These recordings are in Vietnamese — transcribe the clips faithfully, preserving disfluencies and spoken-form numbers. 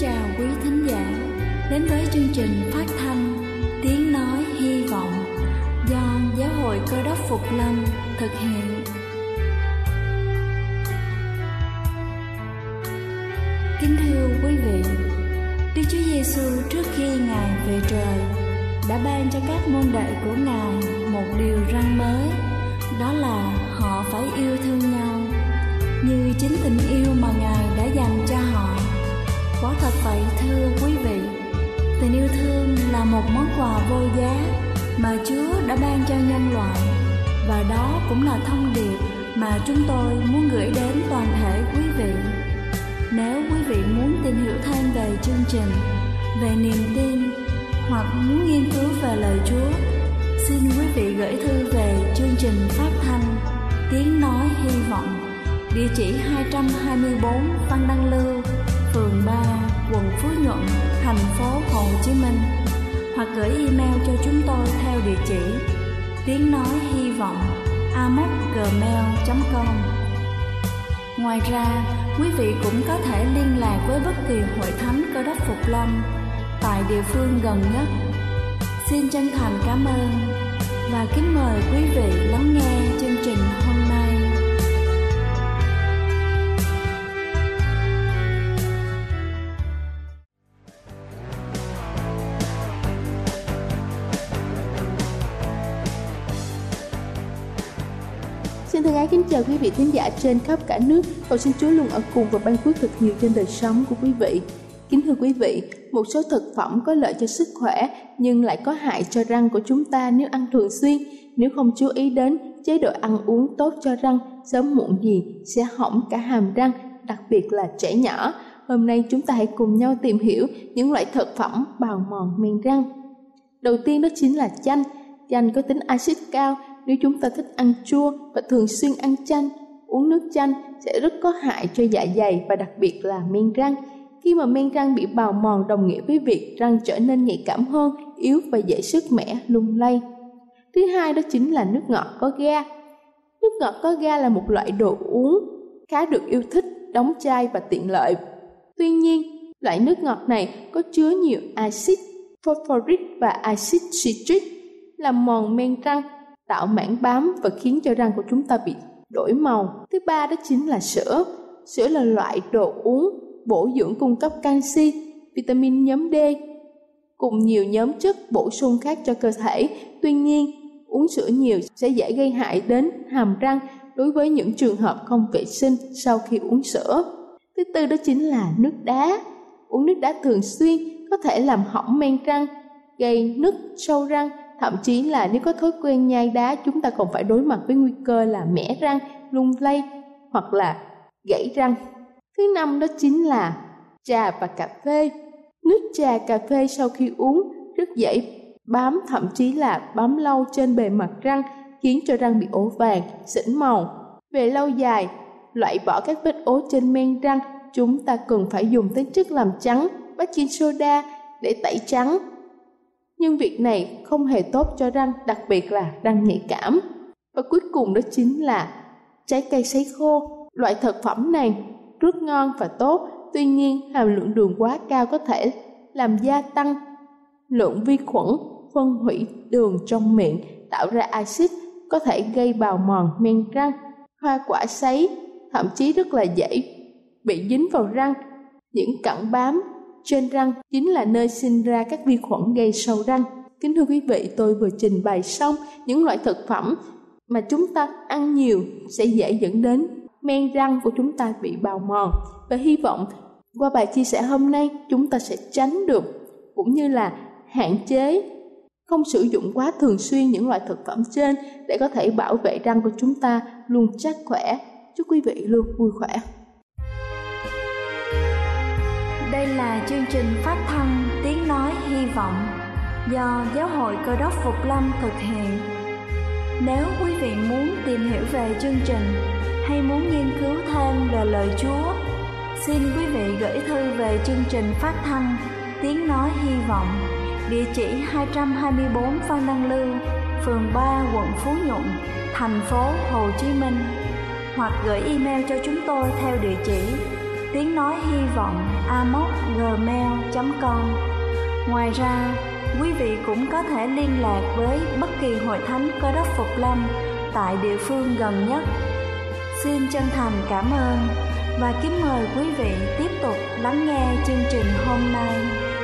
chào quý thính giả đến với chương trình phát thanh Tiếng Nói Hy Vọng do Giáo hội Cơ Đốc Phục Lâm thực hiện. Kính thưa quý vị, Đức Chúa Giêsu trước khi Ngài về trời đã ban cho các môn đệ của Ngài một điều răn mới, đó là họ phải yêu thương nhau như chính tình yêu mà Ngài đã dành cho họ. Quả thật vậy thưa quý vị, tình yêu thương là một món quà vô giá mà Chúa đã ban cho nhân loại, và đó cũng là thông điệp mà chúng tôi muốn gửi đến toàn thể quý vị. Nếu quý vị muốn tìm hiểu thêm về chương trình, về niềm tin hoặc muốn nghiên cứu về lời Chúa, xin quý vị gửi thư về chương trình phát thanh Tiếng Nói Hy Vọng, địa chỉ hai trăm hai mươi tư Phan Đăng Lưu, phường ba, quận Phú Nhuận, thành phố Hồ Chí Minh, hoặc gửi email cho chúng tôi theo địa chỉ tiếng nói hy vọng a m o c gmail chấm com. Ngoài ra, quý vị cũng có thể liên lạc với bất kỳ hội thánh Cơ Đốc Phục Lâm tại địa phương gần nhất. Xin chân thành cảm ơn và kính mời quý vị lắng nghe chương trình hôm nay. Xin thân ái kính chào quý vị thính giả trên khắp cả nước. Cầu xin Chúa luôn ở cùng và ban phước thật nhiều trên đời sống của quý vị. Kính thưa quý vị, một số thực phẩm có lợi cho sức khỏe nhưng lại có hại cho răng của chúng ta nếu ăn thường xuyên. Nếu không chú ý đến chế độ ăn uống tốt cho răng, sớm muộn gì sẽ hỏng cả hàm răng, đặc biệt là trẻ nhỏ. Hôm nay chúng ta hãy cùng nhau tìm hiểu những loại thực phẩm bào mòn men răng. Đầu tiên đó chính là chanh. Chanh có tính axit cao. Nếu chúng ta thích ăn chua và thường xuyên ăn chanh, uống nước chanh sẽ rất có hại cho dạ dày và đặc biệt là men răng. Khi mà men răng bị bào mòn đồng nghĩa với việc răng trở nên nhạy cảm hơn, yếu và dễ sứt mẻ, lung lay. Thứ hai đó chính là nước ngọt có ga. Nước ngọt có ga là một loại đồ uống khá được yêu thích, đóng chai và tiện lợi. Tuy nhiên, loại nước ngọt này có chứa nhiều axit phosphoric và axit citric làm mòn men răng, tạo mảng bám và khiến cho răng của chúng ta bị đổi màu. Thứ ba đó chính là sữa. Sữa là loại đồ uống bổ dưỡng cung cấp canxi, vitamin nhóm D cùng nhiều nhóm chất bổ sung khác cho cơ thể. Tuy nhiên, uống sữa nhiều sẽ dễ gây hại đến hàm răng đối với những trường hợp không vệ sinh sau khi uống sữa. Thứ tư đó chính là nước đá. Uống nước đá thường xuyên có thể làm hỏng men răng, gây nứt sâu răng. Thậm chí là nếu có thói quen nhai đá, chúng ta còn phải đối mặt với nguy cơ là mẻ răng, lung lay hoặc là gãy răng. Thứ năm đó chính là trà và cà phê. Nước trà, cà phê sau khi uống rất dễ bám, thậm chí là bám lâu trên bề mặt răng, khiến cho răng bị ố vàng, xỉn màu. Về lâu dài, loại bỏ các vết ố trên men răng, chúng ta cần phải dùng tới chất làm trắng, baking soda để tẩy trắng. Nhưng việc này không hề tốt cho răng, đặc biệt là răng nhạy cảm. Và cuối cùng đó chính là trái cây sấy khô. Loại thực phẩm này rất ngon và tốt, tuy nhiên hàm lượng đường quá cao có thể làm gia tăng lượng vi khuẩn phân hủy đường trong miệng, tạo ra axit, có thể gây bào mòn men răng. Hoa quả sấy thậm chí rất là dễ bị dính vào răng. Những cặn bám trên răng chính là nơi sinh ra các vi khuẩn gây sâu răng. Kính thưa quý vị, tôi vừa trình bày xong những loại thực phẩm mà chúng ta ăn nhiều sẽ dễ dẫn đến men răng của chúng ta bị bào mòn. Và hy vọng qua bài chia sẻ hôm nay chúng ta sẽ tránh được cũng như là hạn chế không sử dụng quá thường xuyên những loại thực phẩm trên để có thể bảo vệ răng của chúng ta luôn chắc khỏe. Chúc quý vị luôn vui khỏe. Đây là chương trình phát thanh Tiếng Nói Hy Vọng do Giáo hội Cơ Đốc Phục Lâm thực hiện. Nếu quý vị muốn tìm hiểu về chương trình hay muốn nghiên cứu thêm về lời Chúa, xin quý vị gửi thư về chương trình phát thanh Tiếng Nói Hy Vọng, địa chỉ hai trăm hai mươi tư Phan Đăng Lưu, phường ba, quận Phú Nhuận, thành phố Hồ Chí Minh, hoặc gửi email cho chúng tôi theo địa chỉ tiếng nói hy vọng a m o s gmail chấm com. Ngoài ra, quý vị cũng có thể liên lạc với bất kỳ hội thánh Cơ Đốc Phục Lâm tại địa phương gần nhất. Xin chân thành cảm ơn và kính mời quý vị tiếp tục lắng nghe chương trình hôm nay.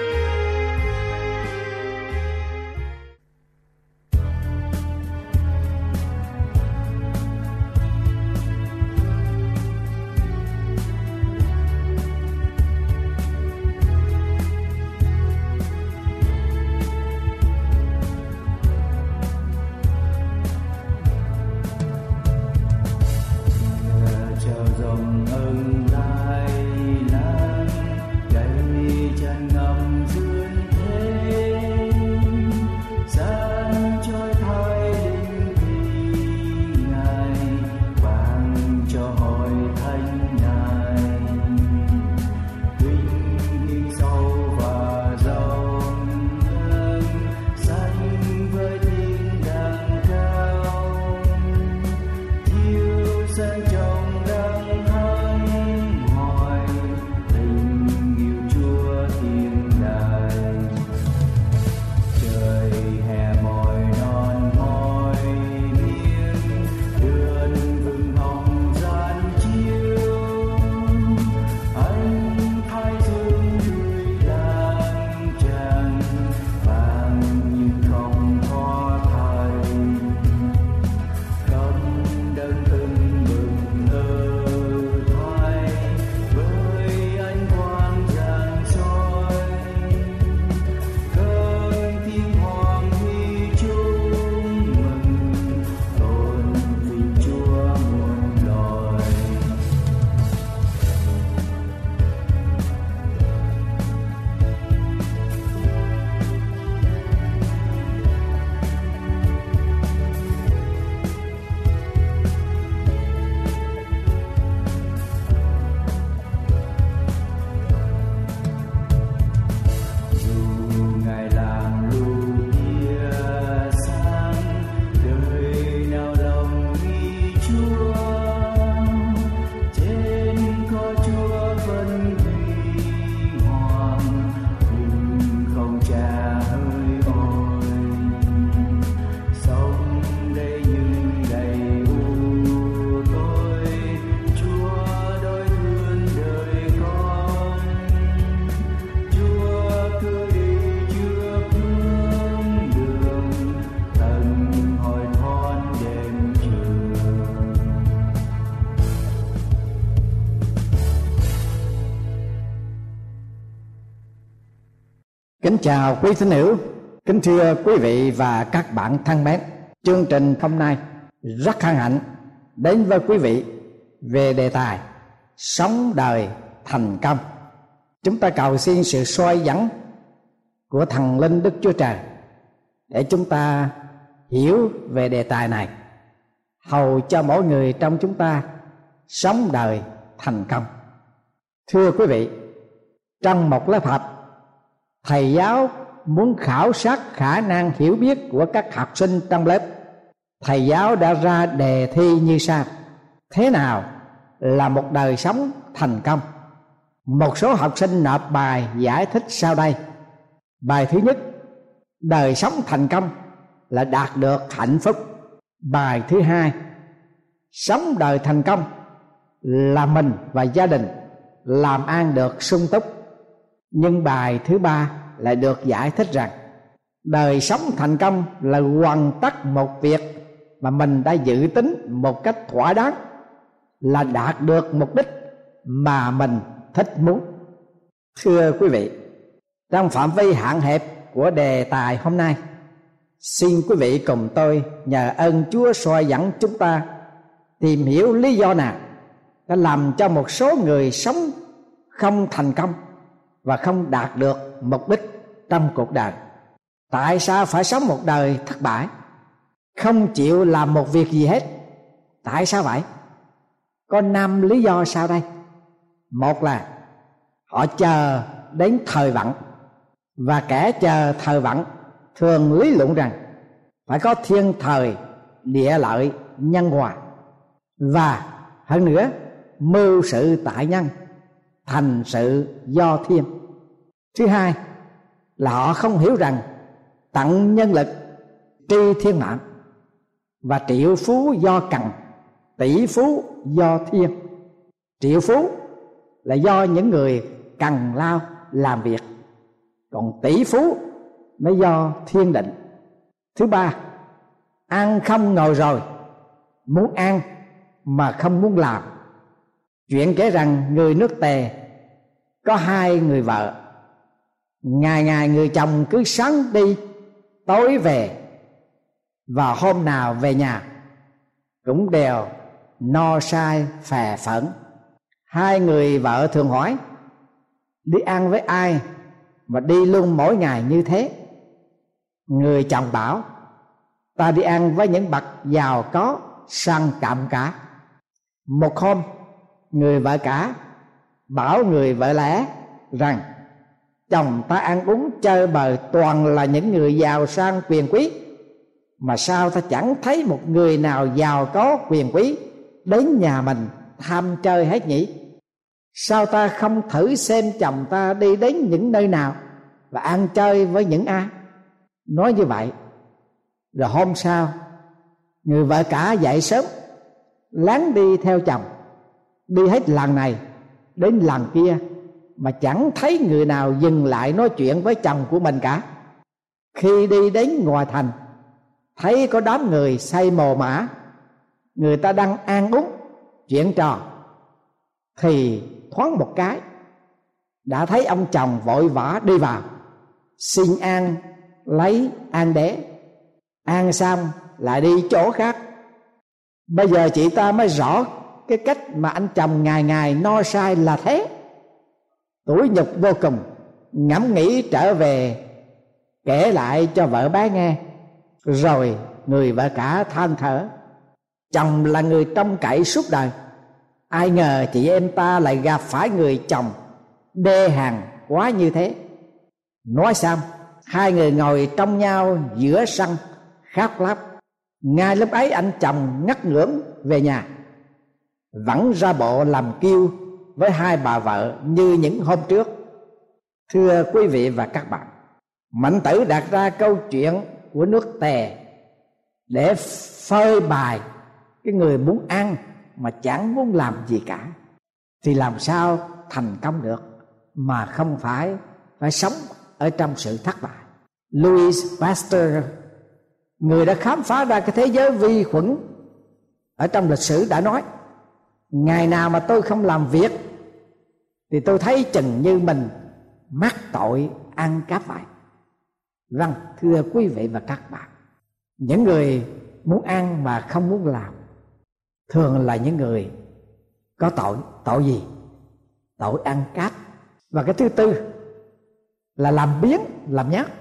Kính chào quý thính hữu, kính thưa quý vị và các bạn thân mến. Chương trình hôm nay rất hân hạnh đến với quý vị về đề tài sống đời thành công. Chúng ta cầu xin sự soi dẫn của Thần Linh Đức Chúa Trời để chúng ta hiểu về đề tài này, hầu cho mỗi người trong chúng ta sống đời thành công. Thưa quý vị, trong một lớp học, thầy giáo muốn khảo sát khả năng hiểu biết của các học sinh trong lớp. Thầy giáo đã ra đề thi như sau: thế nào là một đời sống thành công? Một số học sinh nộp bài giải thích sau đây. Bài thứ nhất: đời sống thành công là đạt được hạnh phúc. Bài thứ hai: sống đời thành công là mình và gia đình làm ăn được sung túc. Nhưng bài thứ ba lại được giải thích rằng đời sống thành công là hoàn tất một việc mà mình đã dự tính một cách thỏa đáng, là đạt được mục đích mà mình thích muốn. Thưa quý vị, trong phạm vi hạn hẹp của đề tài hôm nay, xin quý vị cùng tôi nhờ ơn Chúa soi dẫn chúng ta tìm hiểu lý do nào đã làm cho một số người sống không thành công và không đạt được mục đích trong cuộc đời. Tại sao phải sống một đời thất bại, không chịu làm một việc gì hết? Tại sao vậy? Có năm lý do sau đây. Một là họ chờ đến thời vận, và kẻ chờ thời vận thường lý luận rằng phải có thiên thời, địa lợi, nhân hòa. Và hơn nữa, mưu sự tại nhân, thành sự do thiên. Thứ hai là họ không hiểu rằng tận nhân lực tri thiên mạng, và triệu phú do cần, tỷ phú do thiên. Triệu phú là do những người cần lao làm việc, còn tỷ phú mới do thiên định. Thứ ba, ăn không ngồi rồi, muốn ăn mà không muốn làm. Chuyện kể rằng người nước Tề có hai người vợ, ngày ngày người chồng cứ sáng đi tối về, và hôm nào về nhà cũng đều no say phè phẫn. Hai người vợ thường hỏi: đi ăn với ai mà đi luôn mỗi ngày như thế? Người chồng bảo: ta đi ăn với những bậc giàu có sang trọng cả. Một hôm, người vợ cả bảo người vợ lẽ rằng chồng ta ăn uống chơi bời toàn là những người giàu sang quyền quý, mà sao ta chẳng thấy một người nào giàu có quyền quý đến nhà mình tham chơi hết nhỉ? Sao ta không thử xem chồng ta đi đến những nơi nào và ăn chơi với những ai? Nói như vậy, rồi hôm sau, người vợ cả dậy sớm lén đi theo chồng, đi hết lần này đến lần kia mà chẳng thấy người nào dừng lại nói chuyện với chồng của mình cả. Khi đi đến ngoài thành, thấy có đám người say mồ mã, người ta đang ăn uống chuyện trò, thì thoáng một cái đã thấy ông chồng vội vã đi vào, xin ăn lấy ăn đế. Ăn xong lại đi chỗ khác. Bây giờ chị ta mới rõ cái cách mà anh chồng ngày ngày no say là thế. Tủi nhục vô cùng, ngẫm nghĩ trở về kể lại cho vợ bé nghe. Rồi người vợ cả than thở: chồng là người trông cậy suốt đời, ai ngờ chị em ta lại gặp phải người chồng đê hèn quá như thế. Nói xong, hai người ngồi trong nhau giữa sân khóc lóc. Ngay lúc ấy anh chồng ngắt ngưỡng về nhà, vẫn ra bộ làm kiêu với hai bà vợ như những hôm trước. Thưa quý vị và các bạn, Mạnh Tử đặt ra câu chuyện của nước Tề để phơi bày cái người muốn ăn mà chẳng muốn làm gì cả thì làm sao thành công được, mà không phải phải sống ở trong sự thất bại. Louis Pasteur, người đã khám phá ra cái thế giới vi khuẩn ở trong lịch sử, đã nói: ngày nào mà tôi không làm việc thì tôi thấy chừng như mình mắc tội ăn cắp vậy. Vâng, thưa quý vị và các bạn, những người muốn ăn mà không muốn làm thường là những người có tội. Tội gì? Tội ăn cắp. Và cái thứ tư là làm biếng, làm nhát.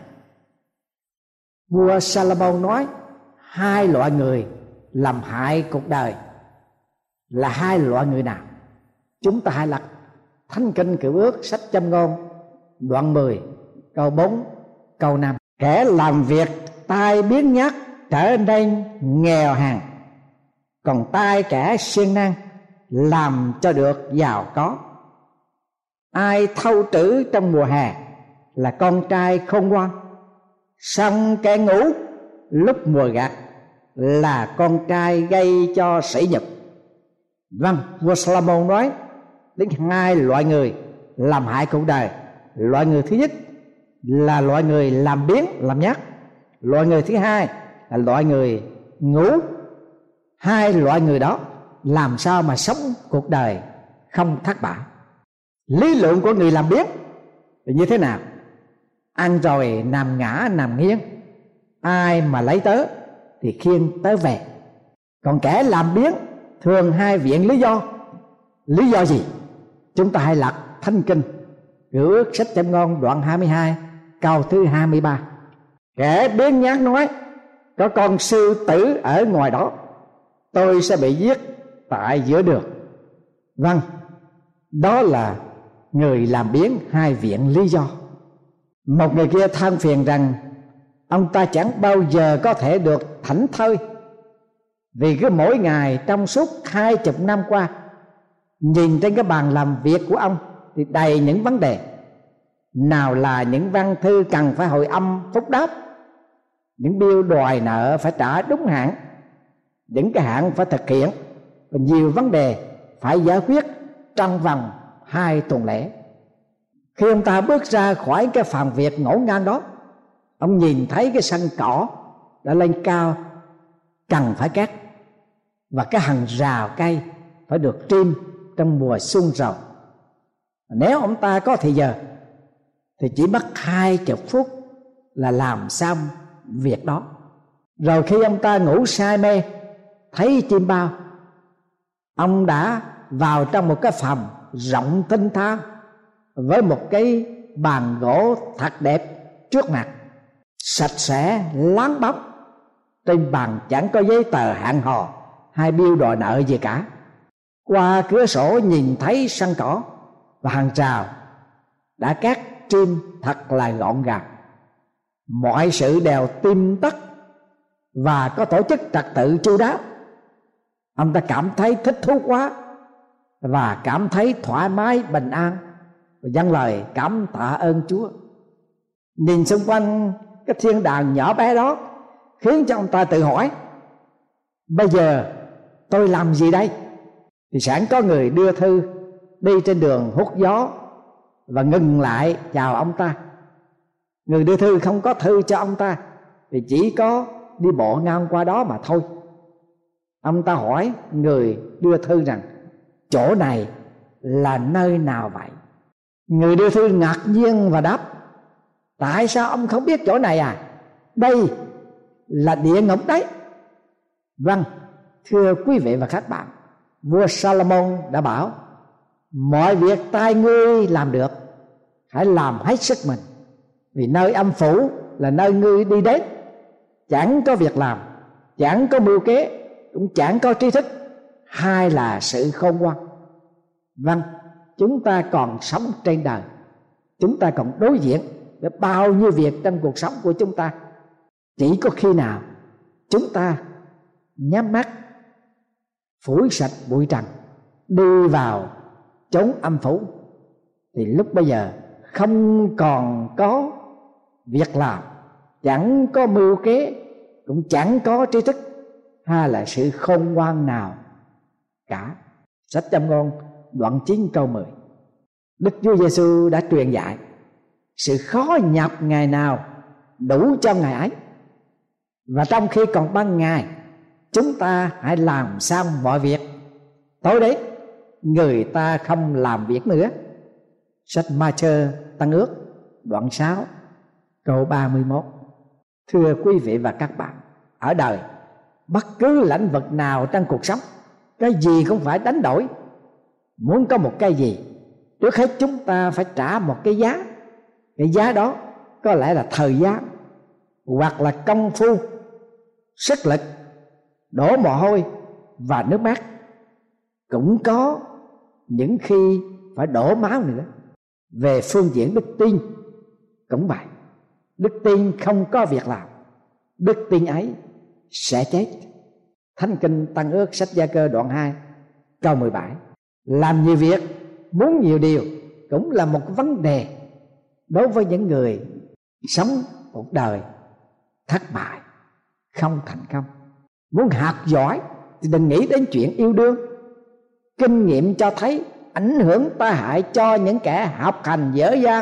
Vua Salomon nói hai loại người làm hại cuộc đời là hai loại người nào? Chúng ta hãy lật Thánh Kinh Cựu Ước sách Châm Ngôn đoạn mười câu bốn câu năm. Kẻ làm việc tai biếng nhác trở nên nghèo hèn, còn tai kẻ siêng năng làm cho được giàu có. Ai thâu trữ trong mùa hè là con trai khôn ngoan, song kẻ ngủ lúc mùa gặt là con trai gây cho sỉ nhục. Vâng, vua Salomon nói đến hai loại người làm hại cuộc đời. Loại người thứ nhất là loại người làm biếng, làm nhát. Loại người thứ hai là loại người ngủ. Hai loại người đó làm sao mà sống cuộc đời không thất bại? Lý luận của người làm biếng thì như thế nào? Ăn rồi nằm ngã nằm nghiêng, ai mà lấy tớ thì khiêng tớ về. Còn kẻ làm biếng thường hay viện lý do. Lý do gì? Chúng ta hãy lật Thánh Kinh Cựu Ước sách Châm Ngôn đoạn hai mươi hai câu thứ hai mươi ba. Kẻ biếng nhác nói: có con sư tử ở ngoài đó, tôi sẽ bị giết tại giữa đường. Vâng, đó là người làm biếng hay viện lý do. Một người kia than phiền rằng ông ta chẳng bao giờ có thể được thảnh thơi, vì cứ mỗi ngày trong suốt hai chục năm qua, nhìn trên cái bàn làm việc của ông thì đầy những vấn đề. Nào là những văn thư cần phải hồi âm phúc đáp, những bill đòi nợ phải trả đúng hạn, những cái hạn phải thực hiện, và nhiều vấn đề phải giải quyết trong vòng hai tuần lễ. Khi ông ta bước ra khỏi cái phòng việc ngổn ngang đó, ông nhìn thấy cái sân cỏ đã lên cao cần phải cắt, và cái hàng rào cây phải được trim trong mùa xuân rồi. Nếu ông ta có thời giờ thì chỉ mất hai chục phút là làm xong việc đó. Rồi khi ông ta ngủ say mê thấy chim bao, ông đã vào trong một cái phòng rộng thênh thang với một cái bàn gỗ thật đẹp trước mặt, sạch sẽ láng bóng. Trên bàn chẳng có giấy tờ hẹn hò hay bill đòi nợ gì cả. Qua cửa sổ nhìn thấy sân cỏ và hàng rào đã cắt trim thật là gọn gàng. Mọi sự đều tim tất và có tổ chức trật tự chu đáo. Ông ta cảm thấy thích thú quá và cảm thấy thoải mái bình an, và dâng lời cảm tạ ơn Chúa. Nhìn xung quanh cái thiên đàng nhỏ bé đó khiến cho ông ta tự hỏi: bây giờ tôi làm gì đây? Thì sẵn có người đưa thư đi trên đường hút gió và ngừng lại chào ông ta. Người đưa thư không có thư cho ông ta thì chỉ có đi bộ ngang qua đó mà thôi. Ông ta hỏi người đưa thư rằng: chỗ này là nơi nào vậy? Người đưa thư ngạc nhiên và đáp: tại sao ông không biết chỗ này à? Đây là địa ngục đấy. Vâng, thưa quý vị và các bạn, vua Salomon đã bảo: mọi việc tay ngươi làm được, hãy làm hết sức mình, vì nơi âm phủ là nơi ngươi đi đến. Chẳng có việc làm, chẳng có mưu kế, cũng chẳng có tri thức, hay là sự khôn ngoan. Vâng, chúng ta còn sống trên đời, chúng ta còn đối diện với bao nhiêu việc trong cuộc sống của chúng ta. Chỉ có khi nào chúng ta nhắm mắt, phủi sạch bụi trần, đi vào chốn âm phủ, thì lúc bây giờ không còn có việc làm, chẳng có mưu kế, cũng chẳng có tri thức hay là sự khôn ngoan nào cả. Sách Châm Ngôn đoạn chín câu mười. Đức Chúa Giêsu đã truyền dạy: sự khó nhọc ngày nào đủ cho ngày ấy, và trong khi còn ban ngày chúng ta hãy làm xong mọi việc, tối đến người ta không làm việc nữa. Sách Ma-thơ Tăng Ước đoạn sáu câu ba mươi mốt. Thưa quý vị và các bạn, ở đời bất cứ lĩnh vực nào trong cuộc sống, cái gì cũng phải đánh đổi. Muốn có một cái gì, trước hết chúng ta phải trả một cái giá. Cái giá đó có lẽ là thời gian, hoặc là công phu, sức lực, đổ mồ hôi và nước mắt. Cũng có những khi phải đổ máu nữa. Về phương diện đức tin cũng vậy. Đức tin không có việc làm, đức tin ấy sẽ chết. Thánh Kinh Tăng Ước sách Gia Cơ đoạn hai câu mười bảy. Làm nhiều việc, muốn nhiều điều cũng là một vấn đề đối với những người sống một đời thất bại, không thành công. Muốn học giỏi thì đừng nghĩ đến chuyện yêu đương. Kinh nghiệm cho thấy ảnh hưởng tai hại cho những kẻ học hành dở dang,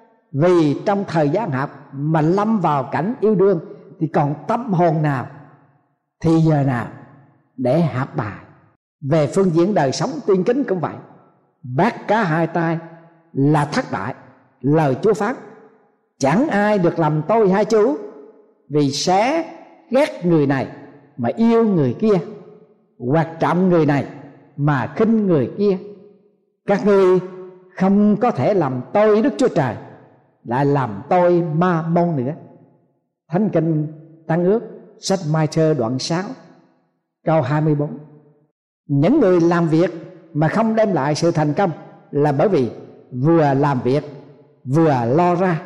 vì trong thời gian học mà lâm vào cảnh yêu đương thì còn tâm hồn nào, thì giờ nào để học bài. Về phương diện đời sống tiên kính cũng vậy. Bắt cá hai tay là thất bại. Lời Chúa phán: chẳng ai được làm tôi hay chú, vì sẽ ghét người này mà yêu người kia, hoặc trọng người này mà khinh người kia. Các ngươi không có thể làm tôi Đức Chúa Trời, lại làm tôi Ma Môn nữa. Thánh Kinh Tăng Ước sách Ma-thơ đoạn sáu câu hai mươi bốn. Những người làm việc mà không đem lại sự thành công là bởi vì vừa làm việc vừa lo ra,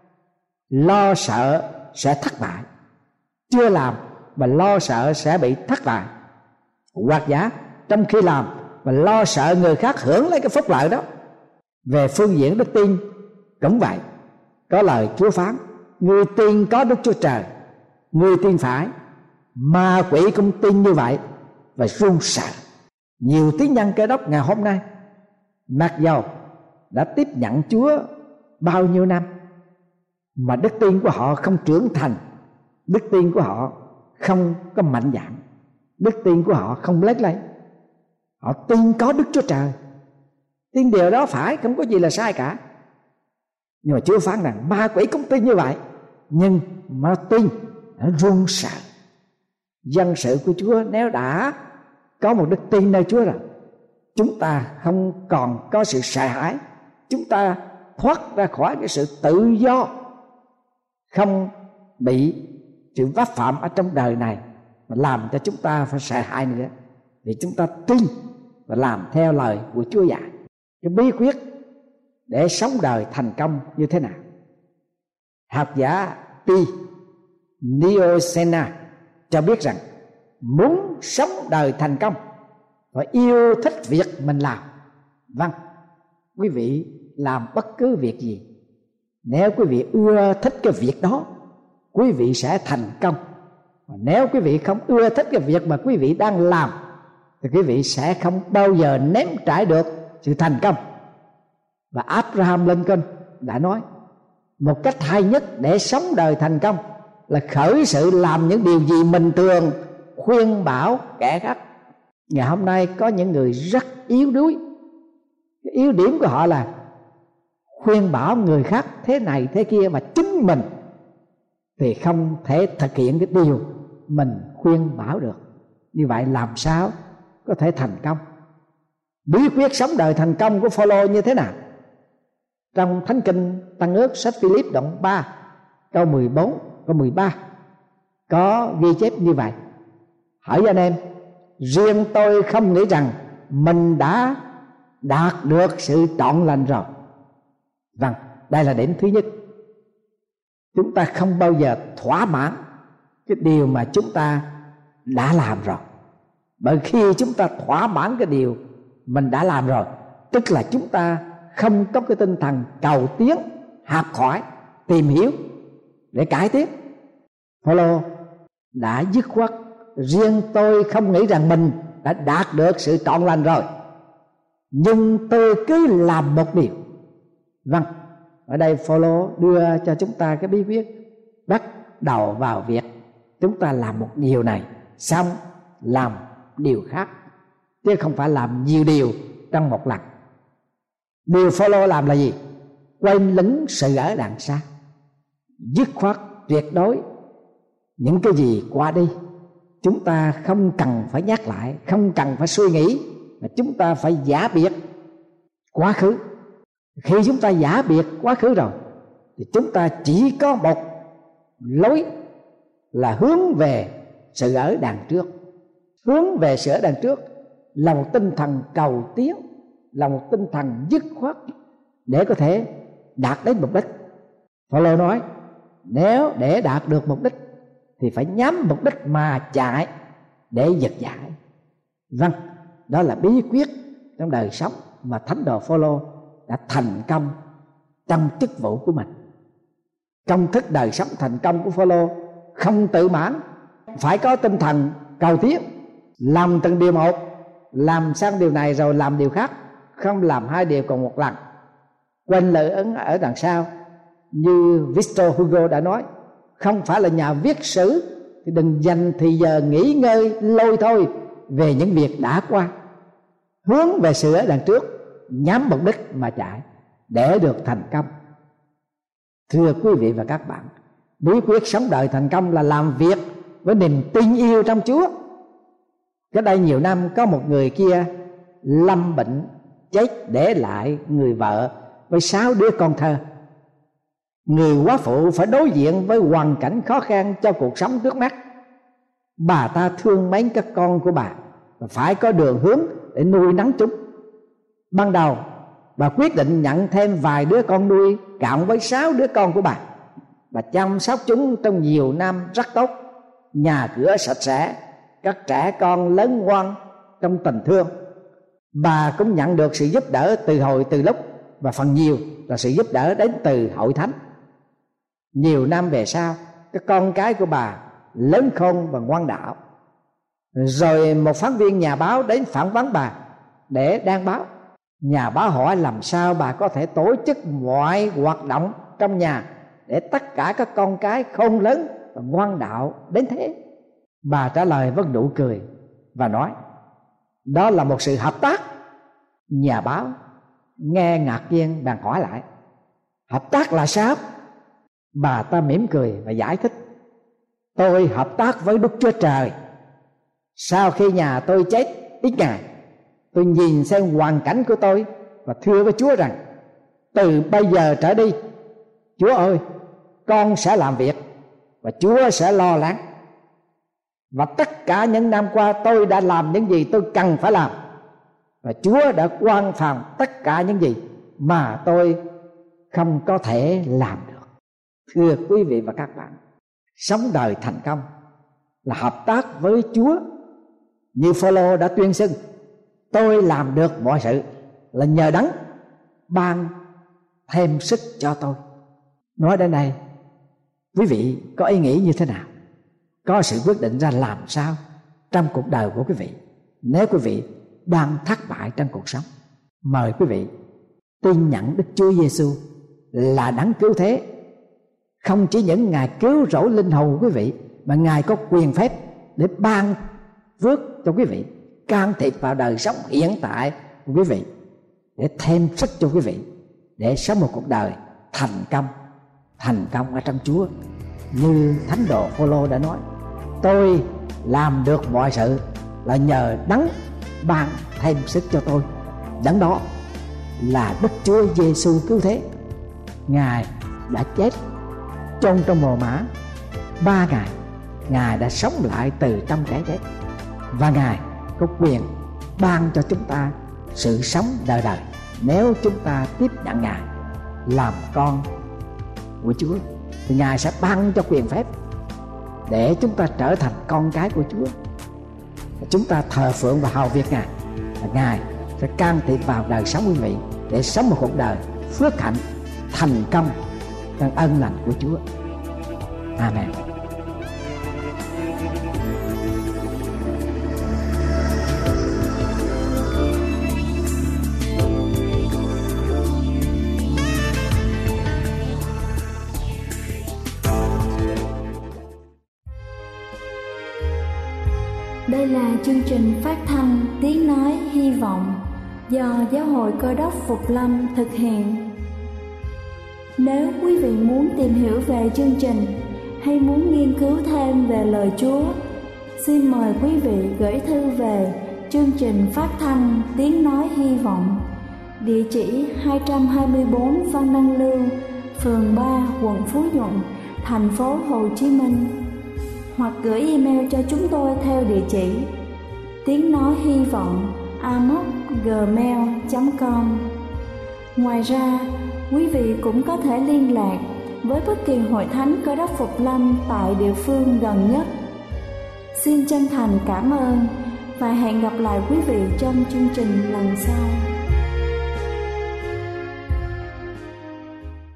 lo sợ sẽ thất bại, chưa làm mà lo sợ sẽ bị thất bại, hoặc giả trong khi làm và lo sợ người khác hưởng lấy cái phúc lợi đó, Về phương diện đức tin cũng vậy. Có lời Chúa phán: người tin có Đức Chúa Trời, người tin phải. Ma quỷ cũng tin như vậy và run sợ. Nhiều tín nhân Cơ Đốc ngày hôm nay, mặc dầu đã tiếp nhận Chúa bao nhiêu năm, mà đức tin của họ không trưởng thành, đức tin của họ không có mạnh dạn, đức tin của họ không lớn lên. Họ tin có Đức Chúa Trời, tin điều đó phải, không có gì là sai cả. Nhưng mà Chúa phán rằng ma quỷ cũng tin như vậy, nhưng mà tin nó run sợ. Dân sự của Chúa nếu đã có một đức tin nơi Chúa rồi, chúng ta không còn có sự sợ hãi, chúng ta thoát ra khỏi cái sự tự do, không bị sự vấp phạm ở trong đời này mà làm cho chúng ta phải sợ hãi nữa, vì chúng ta tin và làm theo lời của Chúa dạy. Cái bí quyết để sống đời thành công như thế nào? Học giả P. Niosena cho biết rằng muốn sống đời thành công phải yêu thích việc mình làm. Vâng, quý vị làm bất cứ việc gì, nếu quý vị ưa thích cái việc đó, quý vị sẽ thành công. Và nếu quý vị không ưa thích cái việc mà quý vị đang làm, thì quý vị sẽ không bao giờ nếm trải được sự thành công. Và Abraham Lincoln đã nói một cách hay nhất để sống đời thành công là khởi sự làm những điều gì mình thường khuyên bảo kẻ khác. Ngày hôm nay có những người rất yếu đuối. Cái yếu điểm của họ là khuyên bảo người khác thế này thế kia, mà chính mình thì không thể thực hiện cái điều mình khuyên bảo được. Như vậy làm sao có thể thành công? Bí quyết sống đời thành công của Phaolô như thế nào? Trong Thánh Kinh Tăng Ước sách Philip đoạn ba câu mười bốn câu mười ba có ghi chép như vậy: hỡi anh em, riêng tôi không nghĩ rằng mình đã đạt được sự trọn lành rồi. Vâng, đây là điểm thứ nhất. Chúng ta không bao giờ thỏa mãn cái điều mà chúng ta đã làm rồi. Bởi khi chúng ta thỏa mãn cái điều mình đã làm rồi, tức là chúng ta không có cái tinh thần cầu tiến, học hỏi, tìm hiểu để cải tiến. Phaolô đã dứt khoát: riêng tôi không nghĩ rằng mình đã đạt được sự trọn lành rồi, nhưng tôi cứ làm một điều. Vâng, ở đây Phaolô đưa cho chúng ta cái bí quyết bắt đầu vào việc chúng ta làm một điều này, xong làm điều khác, chứ không phải làm nhiều điều trong một lần. Điều Phaolô làm là gì? Quên lửng sự ở đằng xa, dứt khoát tuyệt đối. Những cái gì qua đi chúng ta không cần phải nhắc lại, không cần phải suy nghĩ, mà chúng ta phải giả biệt quá khứ. Khi chúng ta giả biệt quá khứ rồi thì chúng ta chỉ có một lối là hướng về sự ở đằng trước. Hướng về sự ở đằng trước là một tinh thần cầu tiến, là một tinh thần dứt khoát để có thể đạt đến mục đích. Phaolô nói nếu để đạt được mục đích thì phải nhắm mục đích mà chạy để giật giải. Vâng, đó là bí quyết trong đời sống mà thánh đồ Phaolô đã thành công trong chức vụ của mình. Công thức đời sống thành công của Phaolô không tự mãn, phải có tinh thần cầu tiến, làm từng điều một, làm xong điều này rồi làm điều khác, không làm hai điều cùng một lần, quên lợi ấn ở đằng sau. Như Victor Hugo đã nói, không phải là nhà viết sử thì đừng dành thì giờ nghỉ ngơi lôi thôi về những việc đã qua. Hướng về sự ở đằng trước, nhắm mục đích mà chạy để được thành công. Thưa quý vị và các bạn, bí quyết sống đời thành công là làm việc với niềm tin yêu trong Chúa. Cái đây nhiều năm có một người kia lâm bệnh chết, để lại người vợ với sáu đứa con thơ. Người quá phụ phải đối diện với hoàn cảnh khó khăn cho cuộc sống trước mắt. Bà ta thương mến các con của bà và phải có đường hướng để nuôi nấng chúng. Ban đầu bà quyết định nhận thêm vài đứa con nuôi cộng với sáu đứa con của bà. Bà chăm sóc chúng trong nhiều năm rất tốt, nhà cửa sạch sẽ, các trẻ con lớn ngoan trong tình thương. Bà cũng nhận được sự giúp đỡ từ hồi từ lúc và phần nhiều là sự giúp đỡ đến từ hội thánh. Nhiều năm về sau, cái con cái của bà lớn khôn và ngoan đạo. Rồi một phóng viên nhà báo đến phỏng vấn bà để đăng báo. Nhà báo hỏi làm sao bà có thể tổ chức mọi hoạt động trong nhà để tất cả các con cái khôn lớn và ngoan đạo đến thế. Bà trả lời với nụ cười và nói đó là một sự hợp tác. Nhà báo nghe ngạc nhiên bèn hỏi lại, hợp tác là sao? Bà ta mỉm cười và giải thích, tôi hợp tác với Đức Chúa Trời. Sau khi nhà tôi chết ít ngày, tôi nhìn xem hoàn cảnh của tôi và thưa với Chúa rằng từ bây giờ trở đi, Chúa ơi, con sẽ làm việc và Chúa sẽ lo lắng. Và tất cả những năm qua tôi đã làm những gì tôi cần phải làm, và Chúa đã quan phòng tất cả những gì mà tôi không có thể làm được. Thưa quý vị và các bạn, sống đời thành công là hợp tác với Chúa. Như Phêrô đã tuyên xưng, tôi làm được mọi sự là nhờ Đấng ban thêm sức cho tôi. Nói đến đây, quý vị có ý nghĩ như thế nào? Có sự quyết định ra làm sao trong cuộc đời của quý vị nếu quý vị đang thất bại trong cuộc sống? Mời quý vị tin nhận Đức Chúa Giêsu là Đấng cứu thế. Không chỉ những Ngài cứu rỗi linh hồn của quý vị, mà Ngài có quyền phép để ban phước cho quý vị, can thiệp vào đời sống hiện tại của quý vị, để thêm sức cho quý vị để sống một cuộc đời thành công, thành công ở trong Chúa. Như thánh đồ Phêrô đã nói, tôi làm được mọi sự là nhờ Đấng ban thêm sức cho tôi. Đấng đó là Đức Chúa Giêsu cứu thế. Ngài đã chết chôn trong mồ mả ba ngày, Ngài đã sống lại từ trong cái chết, và Ngài có quyền ban cho chúng ta sự sống đời đời nếu chúng ta tiếp nhận Ngài làm con của Chúa. Thì Ngài sẽ ban cho quyền phép để chúng ta trở thành con cái của Chúa. Chúng ta thờ phượng và hầu việc Ngài, và Ngài sẽ can thiệp vào đời sống quý vị để sống một cuộc đời phước hạnh, thành công trong ân lành của Chúa. Amen. Đây là chương trình phát thanh Tiếng Nói Hy Vọng do Giáo hội Cơ đốc Phục Lâm thực hiện. Nếu quý vị muốn tìm hiểu về chương trình hay muốn nghiên cứu thêm về lời Chúa, xin mời quý vị gửi thư về chương trình phát thanh Tiếng Nói Hy Vọng, địa chỉ hai trăm hai mươi bốn Văn Đăng Lưu, phường ba, quận Phú Nhuận, thành phố Hồ Chí Minh, hoặc gửi email cho chúng tôi theo địa chỉ tiếng nói hy vọng a m o c gmail chấm com. Ngoài ra, quý vị cũng có thể liên lạc với bất kỳ hội thánh Cơ đốc Phục Lâm tại địa phương gần nhất. Xin chân thành cảm ơn và hẹn gặp lại quý vị trong chương trình lần sau.